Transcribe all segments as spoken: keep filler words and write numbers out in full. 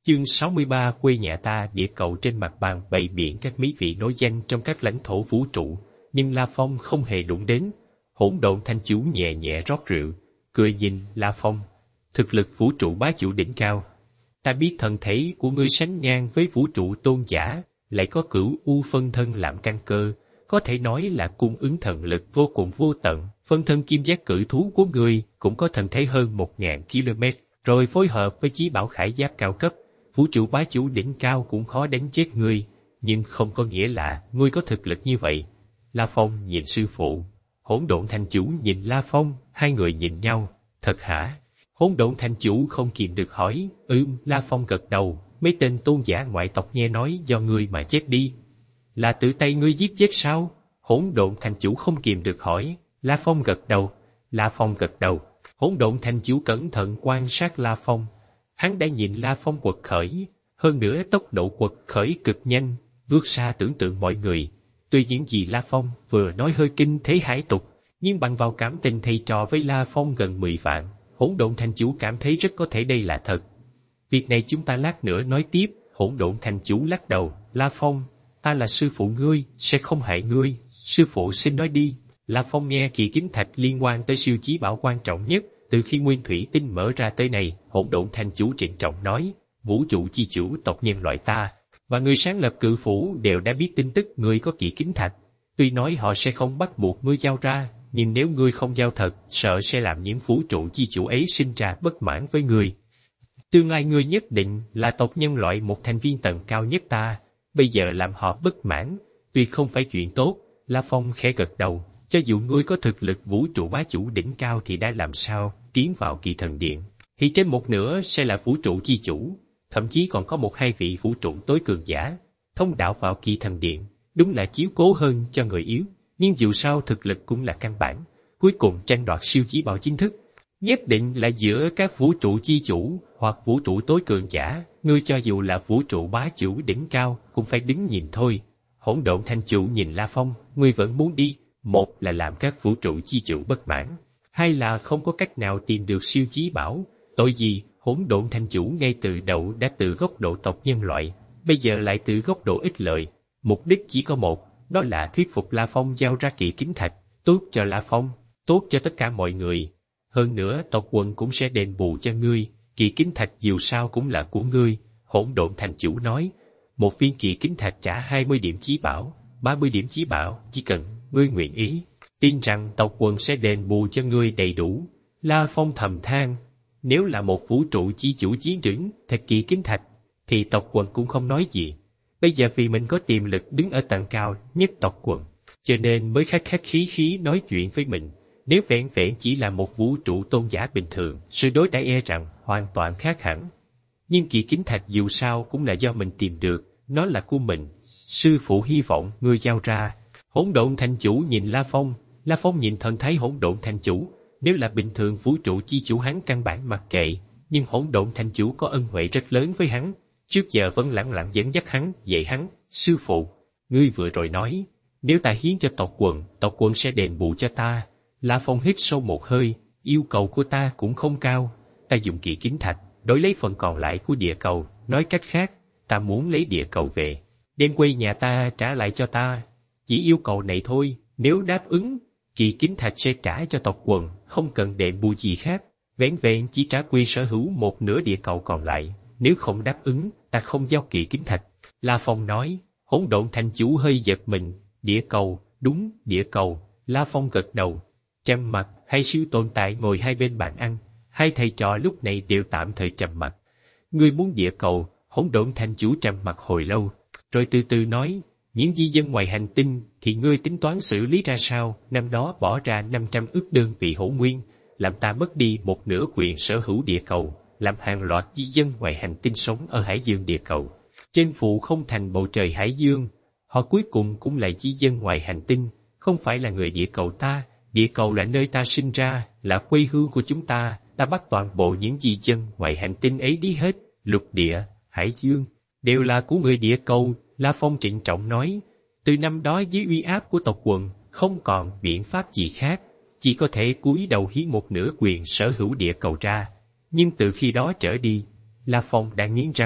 Chương sáu mươi ba. Quê nhà ta. Địa cầu trên mặt bàn bày biện các mỹ vị nổi danh trong các lãnh thổ vũ trụ, nhưng La Phong không hề đụng đến. Hỗn độn thanh chú nhẹ nhẹ rót rượu, cười nhìn La Phong. Thực lực vũ trụ bá chủ đỉnh cao. Ta biết thần thể của ngươi sánh ngang với vũ trụ tôn giả, lại có cửu u phân thân làm căn cơ, có thể nói là cung ứng thần lực vô cùng vô tận. Phân thân kim giác cự thú của ngươi cũng có thần thể hơn một ngàn ki lô mét, rồi phối hợp với chí bảo khải giáp cao cấp. Vũ trụ bá chủ đỉnh cao cũng khó đánh chết ngươi, nhưng không có nghĩa là ngươi có thực lực như vậy. La Phong nhìn sư phụ, hỗn độn thanh chủ nhìn La Phong, hai người nhìn nhau. Thật hả? Hỗn độn thanh chủ không kìm được hỏi. Ừm, La Phong gật đầu. Mấy tên tôn giả ngoại tộc nghe nói do ngươi mà chết đi. Là tự tay ngươi giết chết sao? Hỗn độn thanh chủ không kìm được hỏi. La Phong gật đầu. La Phong gật đầu. Hỗn độn thanh chủ cẩn thận quan sát La Phong. Hắn đã nhìn La Phong quật khởi, hơn nữa tốc độ quật khởi cực nhanh, vượt xa tưởng tượng mọi người. Tuy những gì La Phong vừa nói hơi kinh thế hải tục, nhưng bằng vào cảm tình thầy trò với La Phong gần mười vạn, hỗn độn thanh chủ cảm thấy rất có thể đây là thật. Việc này chúng ta lát nữa nói tiếp. Hỗn độn thanh chủ lắc đầu. La Phong, ta là sư phụ ngươi, sẽ không hại ngươi. Sư phụ xin nói đi. La Phong nghe kỳ kính thạch liên quan tới siêu chí bảo quan trọng nhất từ khi nguyên thủy tinh mở ra tới này. Hỗn độn thanh chủ trịnh trọng nói, vũ trụ chi chủ tộc nhân loại ta và người sáng lập cự phủ đều đã biết tin tức ngươi có kỳ kính thạch. Tuy nói họ sẽ không bắt buộc ngươi giao ra, nhưng nếu ngươi không giao thật, sợ sẽ làm những vũ trụ chi chủ ấy sinh ra bất mãn với ngươi. Tương lai ngươi nhất định là tộc nhân loại một thành viên tầng cao nhất ta, bây giờ làm họ bất mãn, tuy không phải chuyện tốt. La Phong khẽ gật đầu. Cho dù ngươi có thực lực vũ trụ bá chủ đỉnh cao thì đã làm sao tiến vào kỳ thần điện, thì trên một nửa sẽ là vũ trụ chi chủ, thậm chí còn có một hai vị vũ trụ tối cường giả. Thông đạo vào kỳ thần điện đúng là chiếu cố hơn cho người yếu, nhưng dù sao thực lực cũng là căn bản. Cuối cùng tranh đoạt siêu chí bảo chính thức nhất định là giữa các vũ trụ chi chủ hoặc vũ trụ tối cường giả. Ngươi cho dù là vũ trụ bá chủ đỉnh cao cũng phải đứng nhìn thôi. Hỗn độn thanh chủ nhìn La Phong. Ngươi vẫn muốn đi, một là làm các vũ trụ chi chủ bất mãn, hai là không có cách nào tìm được siêu chí bảo. Tội gì? Hỗn độn thanh chủ ngay từ đầu đã từ góc độ tộc nhân loại, bây giờ lại từ góc độ ích lợi. Mục đích chỉ có một, đó là thuyết phục La Phong giao ra kỳ kính thạch. Tốt cho La Phong, tốt cho tất cả mọi người. Hơn nữa tộc quần cũng sẽ đền bù cho ngươi. Kỳ kính thạch dù sao cũng là của ngươi. Hỗn độn thanh chủ nói, một viên kỳ kính thạch trả hai mươi điểm chí bảo, ba mươi điểm chí bảo, chỉ cần ngươi nguyện ý, tin rằng tộc quần sẽ đền bù cho ngươi đầy đủ. La Phong thầm than, nếu là một vũ trụ chi chủ chiến trưởng thật kỳ kính thạch, thì tộc quần cũng không nói gì. Bây giờ vì mình có tiềm lực đứng ở tầng cao nhất tộc quần, cho nên mới khách khách khí khí nói chuyện với mình. Nếu vẹn vẹn chỉ là một vũ trụ tôn giả bình thường, sự đối đãi e rằng hoàn toàn khác hẳn. Nhưng kỳ kính thạch dù sao cũng là do mình tìm được, nó là của mình. Sư phụ hy vọng ngươi giao ra. Hỗn độn thanh chủ nhìn La Phong. La Phong nhìn thần thái hỗn độn thanh chủ. Nếu là bình thường vũ trụ chi chủ hắn căn bản mặc kệ, nhưng hỗn độn thanh chủ có ân huệ rất lớn với hắn, trước giờ vẫn lẳng lặng dẫn dắt hắn, dạy hắn. Sư phụ, ngươi vừa rồi nói, nếu ta hiến cho tộc quần, tộc quần sẽ đền bù cho ta. La Phong hít sâu một hơi. Yêu cầu của ta cũng không cao, ta dùng kỳ kính thạch đổi lấy phần còn lại của địa cầu. Nói cách khác, ta muốn lấy địa cầu về, đem quê nhà ta trả lại cho ta. Chỉ yêu cầu này thôi. Nếu đáp ứng, kỳ kính thạch sẽ trả cho tộc quần, không cần đền bù gì khác. Vẻn vẹn chỉ trả quyền sở hữu một nửa địa cầu còn lại. Nếu không đáp ứng, ta không giao kỳ kính thạch. La Phong nói. Hỗn độn thanh chủ hơi giật mình. Địa cầu? Đúng, địa cầu. La Phong gật đầu. Trầm mặc, hai siêu tồn tại ngồi hai bên bàn ăn. Hai thầy trò lúc này đều tạm thời trầm mặc. Ngươi muốn địa cầu? Hỗn độn thanh chủ trầm mặc hồi lâu, rồi từ từ nói, những di dân ngoài hành tinh thì ngươi tính toán xử lý ra sao? Năm đó bỏ ra năm trăm ức đơn vị hổ nguyên, làm ta mất đi một nửa quyền sở hữu địa cầu, làm hàng loạt di dân ngoài hành tinh sống ở hải dương địa cầu. Trên phụ không thành bầu trời hải dương, họ cuối cùng cũng là di dân ngoài hành tinh, không phải là người địa cầu ta. Địa cầu là nơi ta sinh ra, là quê hương của chúng ta. Ta bắt toàn bộ những di dân ngoài hành tinh ấy đi hết. Lục địa, hải dương, đều là của người địa cầu. La Phong trịnh trọng nói. Từ năm đó dưới uy áp của tộc quần, không còn biện pháp gì khác, chỉ có thể cúi đầu hiến một nửa quyền sở hữu địa cầu ra. Nhưng từ khi đó trở đi, La Phong đã nghiến răng,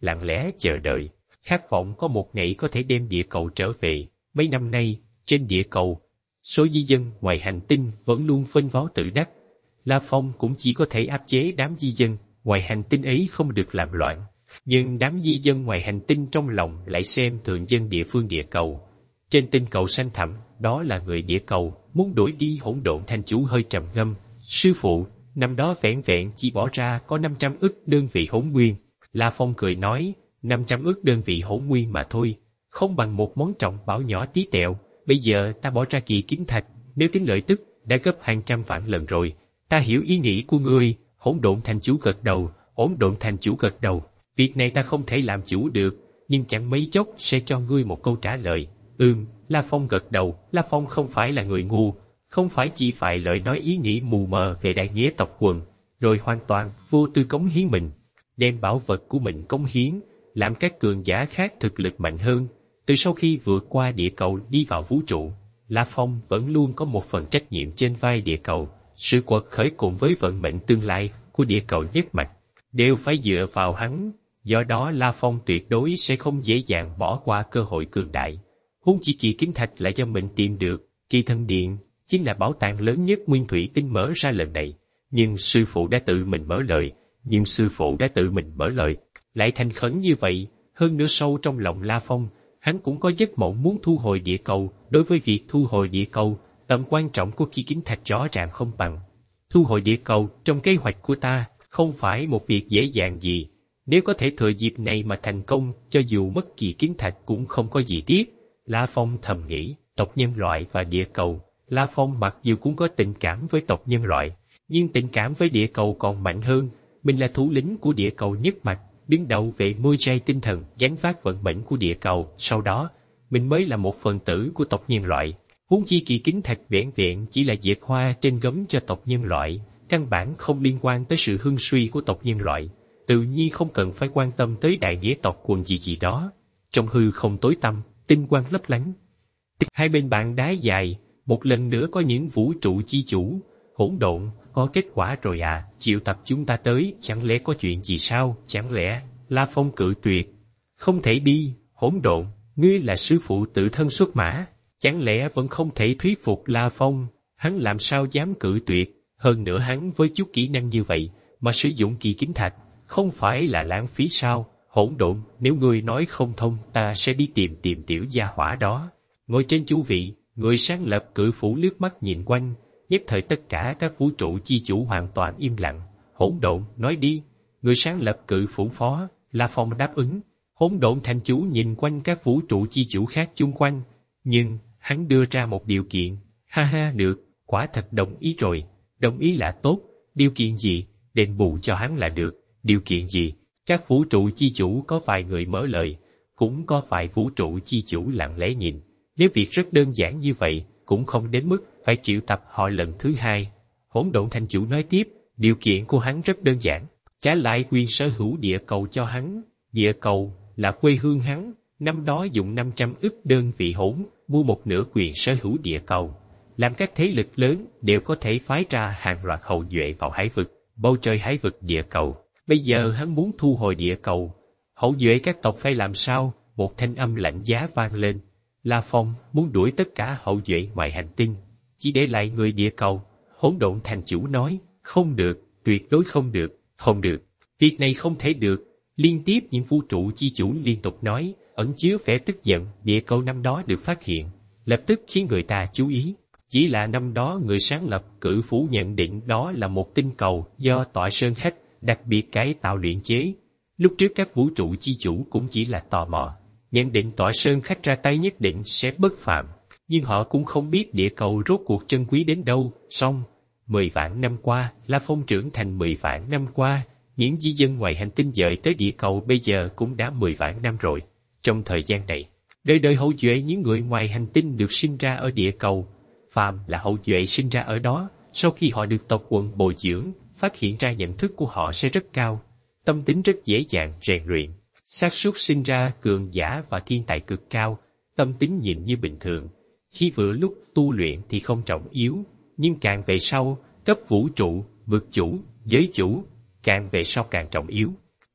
lặng lẽ chờ đợi, khát vọng có một ngày có thể đem địa cầu trở về. Mấy năm nay, trên địa cầu, số di dân ngoài hành tinh vẫn luôn phênh pháo tự đắc. La Phong cũng chỉ có thể áp chế đám di dân ngoài hành tinh ấy không được làm loạn. Nhưng đám di dân ngoài hành tinh trong lòng lại xem thường dân địa phương địa cầu. Trên tinh cầu xanh thẳm, đó là người địa cầu, muốn đuổi đi hỗn độn Thanh Chủ hơi trầm ngâm. Sư phụ, năm đó vẹn vẹn chỉ bỏ ra có năm trăm ức đơn vị hỗn nguyên. La Phong cười nói, năm trăm ức đơn vị hỗn nguyên mà thôi, không bằng một món trọng bảo nhỏ tí tẹo. Bây giờ ta bỏ ra kỳ kiếm thạch, nếu tính lợi tức, đã gấp hàng trăm vạn lần rồi. Ta hiểu ý nghĩ của ngươi. Hỗn độn Thanh Chủ gật đầu, hỗn độn Thanh Chủ gật đầu. Việc này ta không thể làm chủ được, nhưng chẳng mấy chốc sẽ cho ngươi một câu trả lời. Ừm, La Phong gật đầu. La Phong không phải là người ngu, không phải chỉ phải lời nói ý nghĩ mù mờ về đại nghĩa tộc quần, rồi hoàn toàn vô tư cống hiến mình, đem bảo vật của mình cống hiến, làm các cường giả khác thực lực mạnh hơn. Từ sau khi vượt qua địa cầu đi vào vũ trụ, La Phong vẫn luôn có một phần trách nhiệm trên vai địa cầu. Sự quật khởi cùng với vận mệnh tương lai của địa cầu nhất mạch đều phải dựa vào hắn. Do đó La Phong tuyệt đối sẽ không dễ dàng bỏ qua cơ hội cường đại. Huống chỉ kỳ kiếm thạch là do mình tìm được, Kỳ Thần Điện chính là bảo tàng lớn nhất nguyên thủy tinh mở ra lần này. Nhưng sư phụ đã tự mình mở lời, nhưng sư phụ đã tự mình mở lời, lại thành khẩn như vậy. Hơn nữa sâu trong lòng La Phong, hắn cũng có giấc mộng muốn thu hồi địa cầu. Đối với việc thu hồi địa cầu, tầm quan trọng của kỳ kiếm thạch rõ ràng không bằng. Thu hồi địa cầu trong kế hoạch của ta không phải một việc dễ dàng gì. Nếu có thể thừa dịp này mà thành công, cho dù mất kỳ kiếm thạch cũng không có gì tiếc. La Phong thầm nghĩ, tộc nhân loại và địa cầu. La Phong mặc dù cũng có tình cảm với tộc nhân loại, nhưng tình cảm với địa cầu còn mạnh hơn. Mình là thủ lĩnh của địa cầu nhất mạch, đứng đầu về môi trai tinh thần, gánh vác vận mệnh của địa cầu. Sau đó, mình mới là một phần tử của tộc nhân loại. Huống chi kỳ kiếm thạch vẹn vẹn chỉ là dệt hoa trên gấm cho tộc nhân loại, căn bản không liên quan tới sự hưng suy của tộc nhân loại. Tự nhiên không cần phải quan tâm tới đại nghĩa tộc quần gì gì đó. Trong hư không tối tăm, tinh quang lấp lánh. Hai bên bàn đá dài, một lần nữa có những vũ trụ chi chủ. Hỗn độn, có kết quả rồi à, triệu tập chúng ta tới, chẳng lẽ có chuyện gì sao, chẳng lẽ? La Phong cự tuyệt. Không thể đi, hỗn độn, ngươi là sư phụ tự thân xuất mã, chẳng lẽ vẫn không thể thuyết phục La Phong? Hắn làm sao dám cự tuyệt, hơn nữa hắn với chút kỹ năng như vậy, mà sử dụng kỳ kiếm thạch, không phải là lãng phí sao? Hỗn độn, nếu ngươi nói không thông, ta sẽ đi tìm tìm tiểu gia hỏa đó. Ngồi trên chủ vị, người sáng lập cự phủ liếc mắt nhìn quanh, nhất thời tất cả các vũ trụ chi chủ hoàn toàn im lặng. Hỗn độn, nói đi. Người sáng lập cự phủ phó, La Phong đáp ứng. Hỗn độn Thanh Chủ nhìn quanh các vũ trụ chi chủ khác chung quanh, nhưng hắn đưa ra một điều kiện. Ha ha, được, quả thật đồng ý rồi. Đồng ý là tốt. Điều kiện gì? Đền bù cho hắn là được. Điều kiện gì? Các vũ trụ chi chủ có vài người mở lời, cũng có vài vũ trụ chi chủ lặng lẽ nhìn. Nếu việc rất đơn giản như vậy, cũng không đến mức phải triệu tập họ lần thứ hai. Hỗn độn Thanh Chủ nói tiếp, điều kiện của hắn rất đơn giản, trả lại quyền sở hữu địa cầu cho hắn. Địa cầu là quê hương hắn, năm đó dùng năm trăm ức đơn vị hỗn mua một nửa quyền sở hữu địa cầu, làm các thế lực lớn đều có thể phái ra hàng loạt hậu duệ vào hải vực, bầu trời hải vực địa cầu. Bây giờ hắn muốn thu hồi địa cầu, hậu duệ các tộc phải làm sao? Một thanh âm lạnh giá vang lên. La Phong muốn đuổi tất cả hậu duệ ngoài hành tinh, chỉ để lại người địa cầu. Hỗn độn Thanh Chủ nói, không được, tuyệt đối không được, không được, việc này không thể được. Liên tiếp những vũ trụ chi chủ liên tục nói, ẩn chứa vẻ tức giận. Địa cầu năm đó được phát hiện, lập tức khiến người ta chú ý. Chỉ là năm đó người sáng lập cự phủ nhận định đó là một tinh cầu do Tọa Sơn Khách đặc biệt cải tạo luyện chế. Lúc trước các vũ trụ chi chủ cũng chỉ là tò mò, nhận định Tọa Sơn Khách ra tay nhất định sẽ bất phàm, nhưng họ cũng không biết địa cầu rốt cuộc trân quý đến đâu. Xong, mười vạn năm qua, La Phong trưởng thành mười vạn năm qua, những di dân ngoài hành tinh dời tới địa cầu bây giờ cũng đã mười vạn năm rồi. Trong thời gian này, đời đời hậu duệ những người ngoài hành tinh được sinh ra ở địa cầu, phàm là hậu duệ sinh ra ở đó, sau khi họ được tộc quần bồi dưỡng, phát hiện ra nhận thức của họ sẽ rất cao, tâm tính rất dễ dàng rèn luyện, xác suất sinh ra cường giả và thiên tài cực cao. Tâm tính nhìn như bình thường, khi vừa lúc tu luyện thì không trọng yếu, nhưng càng về sau, cấp vũ trụ, vực chủ, giới chủ, càng về sau càng trọng yếu.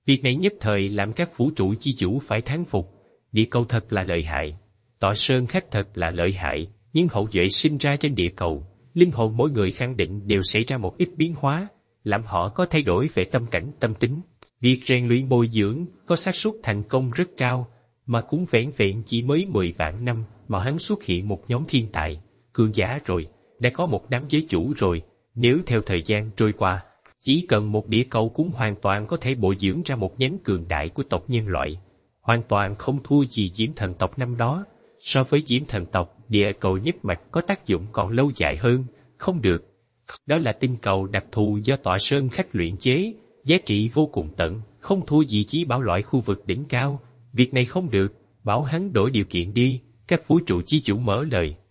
Việc này nhất thời làm các vũ trụ chi chủ phải thán phục, địa cầu thật là lợi hại, Tọa Sơn Khách thật là lợi hại, nhưng hậu duệ sinh ra trên địa cầu, linh hồn mỗi người khẳng định đều xảy ra một ít biến hóa, làm họ có thay đổi về tâm cảnh tâm tính. Việc rèn luyện bồi dưỡng có xác suất thành công rất cao, mà cũng vẻn vẹn chỉ mới mười vạn năm mà hắn xuất hiện một nhóm thiên tài, cường giả rồi, đã có một đám giới chủ rồi, nếu theo thời gian trôi qua, chỉ cần một địa cầu cũng hoàn toàn có thể bồi dưỡng ra một nhánh cường đại của tộc nhân loại, hoàn toàn không thua gì Diễm Thần tộc năm đó. So với Diễm Thần tộc, địa cầu nhất mạch có tác dụng còn lâu dài hơn, không được. Đó là tinh cầu đặc thù do Tọa Sơn Khách luyện chế, giá trị vô cùng tận, không thua gì chí bảo loại khu vực đỉnh cao. Việc này không được, bảo hắn đổi điều kiện đi, các vũ trụ chi chủ mở lời.